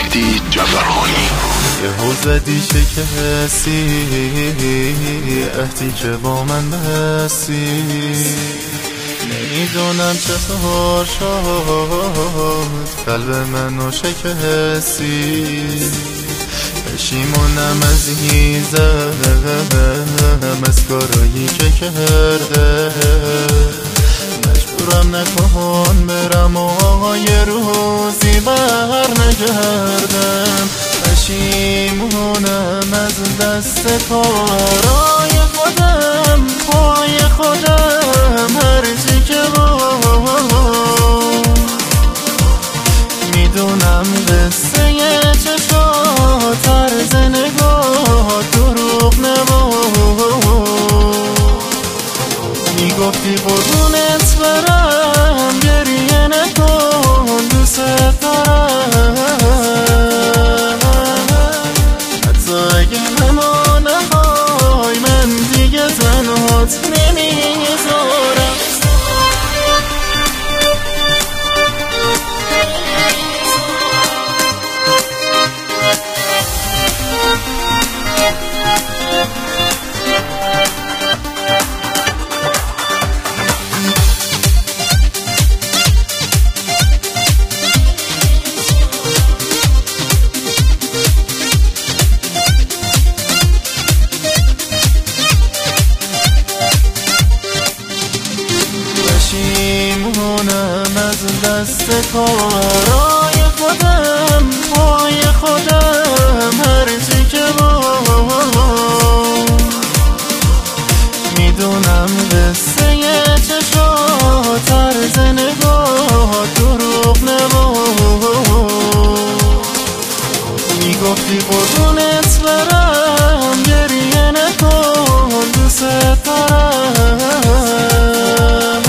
مهدی جعفرخانی. یهو زدی شکستی عهدی که با من بستی، نمیدونم چطور شد قلب منو شکستی. پشیمونم عزیزم از کارایی که کرده، مجبورم نکن برم و یه روزی بر نگردم. پشیمونم از دست کارای خودم، پای خودم، هرچی که میدونم قصه چشات، طرز نگاه دروغ میگفتی قربونت برم، گریه نکن دوست دارم. حتی اگه همه نخوای من دیگه تنهات نمیذارم. پشیمونم از دست کارای خودم، پای خودم، هرچی که میدونم قصه چشات، طرز نگاه دروغ میگفتی قربونت برم، گریه نکن دوست دارم.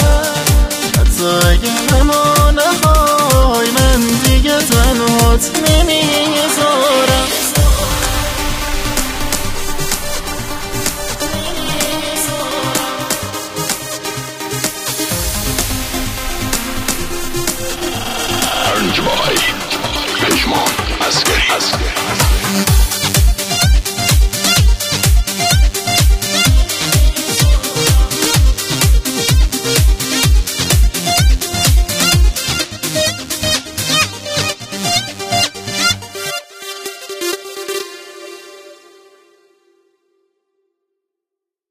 اگه همه نخوای من دیگه تنهات نمیذارم. پژمان عسکری.